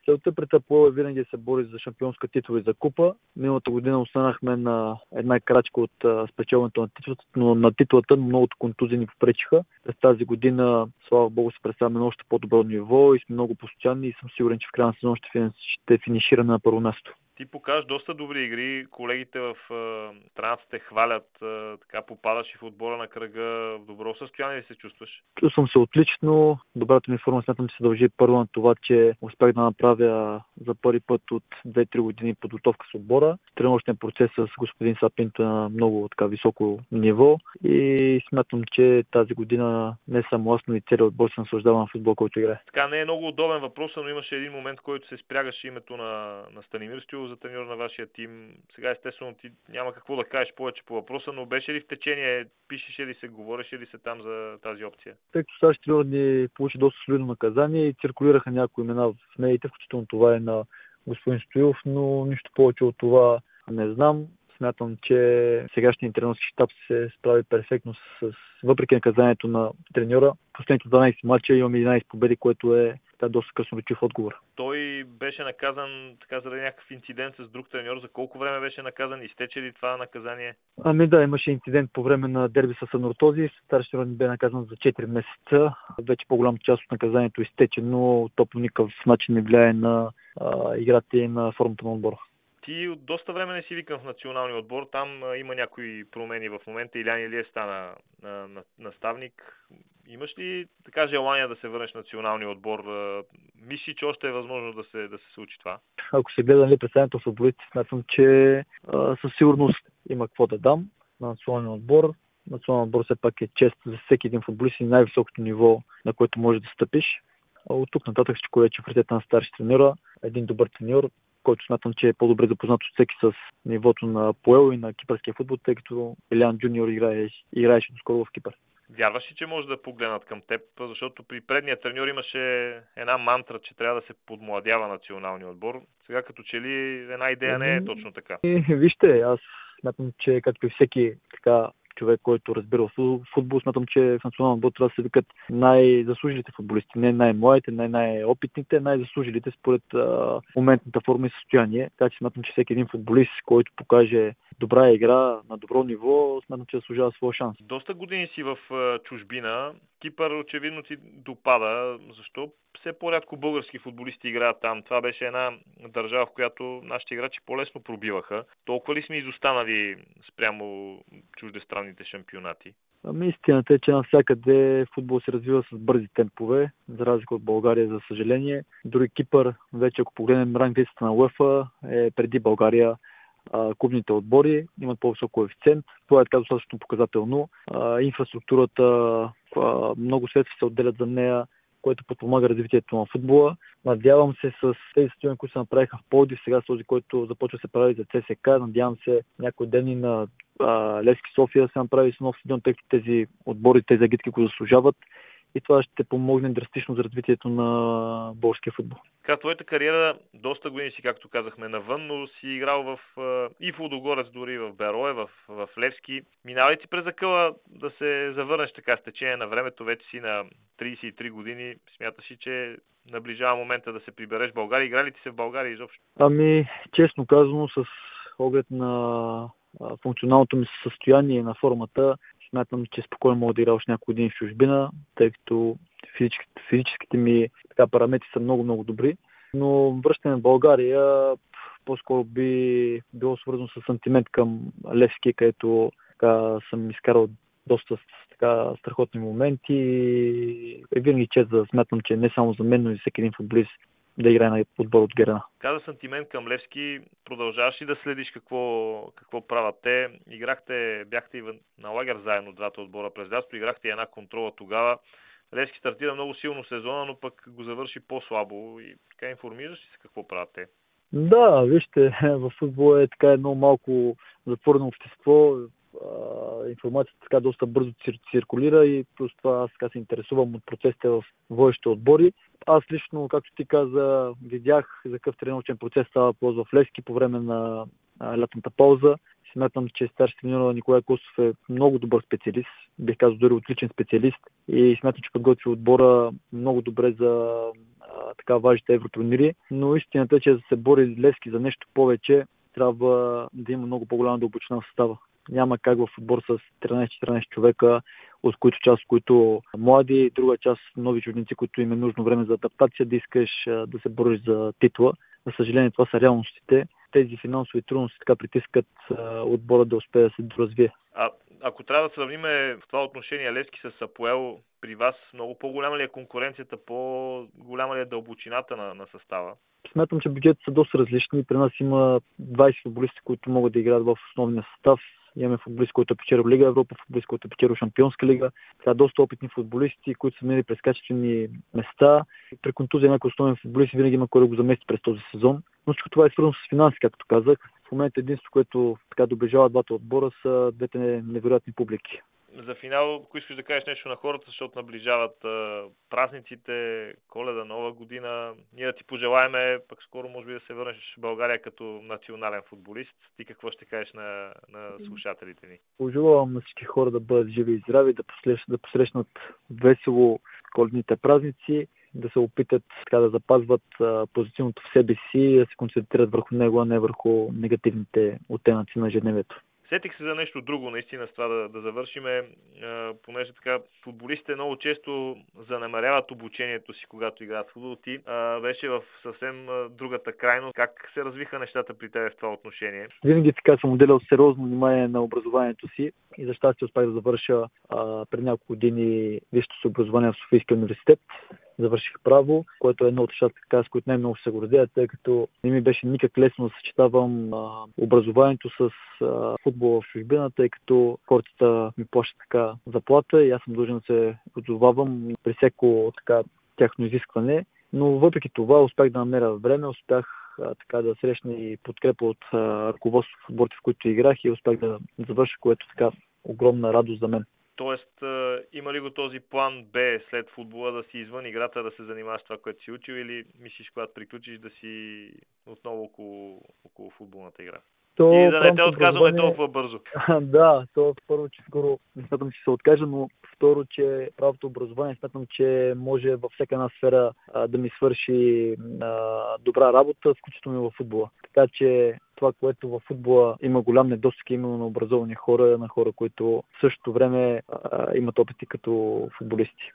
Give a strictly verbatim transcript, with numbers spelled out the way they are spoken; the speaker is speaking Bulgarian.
Целта пред Апоел винаги се бори за шампионска титла и за купа. Миналата година останахме на една крачка от спечелването на титлата, но на титлата многото контузии ни попречиха. През тази година, слава Богу, се представяме на още по-добро ниво и сме много постоянни и съм сигурен, че в края на сезон ще, ще финишираме на първо място. Ти покажеш доста добри игри, колегите в е, страната те хвалят, е, така попадаш и в отбора на кръга. В добро състояние ли се чувстваш? Чувствам се отлично. Добрата ми форма смятам, че се дължи първо на това, че успях да направя за първи път от две-три години подготовка с отбора. Тренировъчният процес с господин Сапинто е на много така високо ниво и смятам, че тази година не само аз, но и целият отбор се наслаждава на футбол, който играе. Така не е много удобен въпрос, но имаше един момент, който се спрягаше името на, на Станимир Стоилов за треньор на вашия тим. Сега естествено ти няма какво да кажеш повече по въпроса, но беше ли в течение, пишеше ли се, говореше ли се там за тази опция? Тъй като САЩ треньор ни получи доста солидно наказание и циркулираха някои имена в медиите, включително това е на господин Стоилов, но нищо повече от това не знам. Смятам, че сегашният тренерски щаб се справи перфектно с, с въпреки наказанието на треньора. Последните дванайсет мача имаме единайсет победи, което е така доста красноречив отговор. Той беше наказан така заради някакъв инцидент с друг треньор. За колко време беше наказан? Изтече ли това наказание? Ами да, имаше инцидент по време на дерби с Анортози. Старши треньор бе наказан за четири месеца. Вече по-голяма част от наказанието изтече, но то по никакъв начин не влияе на а, играта и на формата на отбора. Ти от доста време не си викан в националния отбор. Там а, има някои промени в момента. Илян Илиев стана а, на, наставник. Имаш ли така желание да се върнеш в националния отбор? А, мисли, че още е възможно да се, да се случи това? Ако се гледа ли представянето в футболисти, смятам, че а, със сигурност има какво да дам на националния отбор. Националният отбор все пак е чест за всеки един футболист и най-високото ниво, на което можеш да стъпиш. А от тук нататък ще е авторитета на старши треньора, един добър треньор, който смятам, че е по-добре запознат от всеки с нивото на Апоел и на кипърския футбол, тъй като Илиан Джуниор играе, играеше доскоро в Кипър. Вярваш ли, че може да погледнат към теб? Защото при предния треньор имаше една мантра, че трябва да се подмладява националния отбор. Сега като че ли една идея не е точно така? Вижте, аз смятам, че както и всеки така човек, който разбира в футбол, смятам, че в националния отбор трябва да се викат най-заслужилите футболисти, не най-младите, не най-опитните, най-заслужилите според а, моментната форма и състояние. Така че смятам, че всеки един футболист, който покаже добра игра на добро ниво, смятам, че заслужава своя шанс. Доста години си в чужбина. Кипър очевидно ти допада. Защо все по-рядко български футболисти играят там? Това беше една държава, в която нашите играчи по-лесно пробиваха. Толкова ли сме изостанали спрямо чуждестранните шампионати? Ами истината е, че навсякъде футбол се развива с бързи темпове, за разлика от България, за съжаление. Дори Кипър, вече ако погледнем ранглистата на УЕФА, е преди България. Клубните отбори имат по-висок коефициент. Това е така достатъчно показателно. Инфраструктурата, много средства се отделят за нея, което подпомага развитието на футбола. Надявам се с тези състояния, които се направиха в Пловдив, сега с този, който започва да се прави за ЦСК, надявам се някой ден и на а, Левски София да се направи с нов стадион, тъй като тези отбори, тези агитки, които заслужават. И това ще помогне драстично за развитието на българския футбол. Така, твоята кариера доста години си, както казахме, навън, но си играл в, и в Лудогорец, дори в Берое, в, в Левски. Минава ли ти през акъла да се завърнеш така с течение на времето? Вече си на трийсет и три години. Смяташ ли, че наближава момента да се прибереш в България? Играли ти се в България изобщо? Ами, честно казано, с оглед на функционалното ми състояние на формата, смятам, че спокойно мога да игра още няколко години в чужбина, тъй като физическите, физическите ми така, параметри са много-много добри. Но връщане в България по-скоро би било свързано с сантимент към Левски, където така, съм изкарал доста така, страхотни моменти и винаги чест да смятам, че не само за мен, но и всеки един футболист да играе на отбор от Герена. Каза сантимент към Левски. Продължаваш ли да следиш какво, какво правят те? Играхте, бяхте и на лагер заедно двата отбора през лятото, играхте една контрола тогава. Левски стартира много силно сезона, но пък го завърши по-слабо. И така информираш ли се какво правят те? Да, вижте, в футбол е така едно малко затворено общество. Информацията така доста бързо циркулира и плюс това аз така се интересувам от процесите в водещите отбори. Аз лично, както ти каза, видях за какъв тренировъчен процес става въпрос в Левски по време на лятната пауза. Смятам, че старши треньор Николай Косов е много добър специалист, бих казал дори отличен специалист и смятам, че подготви отбора много добре за а, така важните евротурнири, но истината е, че за да се бори Левски за нещо повече, трябва да има много по-голяма дълбочина в състава. Няма как в отбор с тринайсет-четиринайсет човека, от които част, които млади, друга част нови чужденци, които им е нужно време за адаптация, да искаш да се бориш за титла. За съжаление, това са реалностите. Тези финансови трудности така притискат отбора да успее да се доразвие. А ако трябва да сравним в това отношение Левски с Апоел, при вас много по-голяма ли е конкуренцията, по-голяма ли е дълбочината на, на състава? Смятам, че бюджетите са доста различни. При нас има двайсет футболисти, които могат да играят в основния състав. Имаме футболист, който е печелил Лига Европа, футболист, който е печелил Шампионска лига. Това доста опитни футболисти, които са минали през качествени места. При контузия някой основен футболист винаги има кой да го замести през този сезон. Но всичко това е свързано с финанси, както казах. В момента единството, което така доближава двата отбора, са двете невероятни публики. За финал, ако искаш да кажеш нещо на хората, защото наближават а, празниците, Коледа, Нова година, ние да ти пожелаеме, пък скоро може би да се върнеш в България като национален футболист. Ти какво ще кажеш на, на слушателите ни? Пожелавам на всички хора да бъдат живи и здрави, да посрещнат, да посрещнат весело коледните празници, да се опитат така да запазват а, позитивното в себе си и да се концентрират върху него, а не върху негативните оттенъци на ежедневието. Сетих се за нещо друго, наистина, с това да, да завършиме, понеже така футболистите много често занамеряват обучението си, когато играят футбол. Ти а, беше в съвсем другата крайност. Как се развиха нещата при теб в това отношение? Винаги така съм отделял сериозно внимание на образованието си и за щастие успях да завърша а, пред няколко години висшето си образование в Софийския университет. Завърших право, което е едно от нещата, с които най-много се гордея, тъй като не ми беше никак лесно да съчетавам а, образованието с а, футбола в чужбина, тъй като хората ми плащат така заплата и аз съм длъжен да се отзовавам при всяко така тяхно изискване. Но въпреки това успях да намеря време, успях а, така да срещна и подкрепа от а, ръководството в отборите, в които играх и успях да завърша, което така огромна радост за мен. Тоест, има ли го този план Б след футбола да си извън играта, да се занимаваш с това, което си учил, или мислиш, когато приключиш, да си отново около, около футболната игра? То, и да не те отказваме образование... толкова бързо. Да, то първо, че скоро не смятам, че се откажа, но второ, че правото образование смятам, че може във всяка една сфера а, да ми свърши а, добра работа, включително и в футбола. Така че това, което във футбола има голям недостиг именно на образовани хора, на хора, които в същото време а, имат опити като футболисти.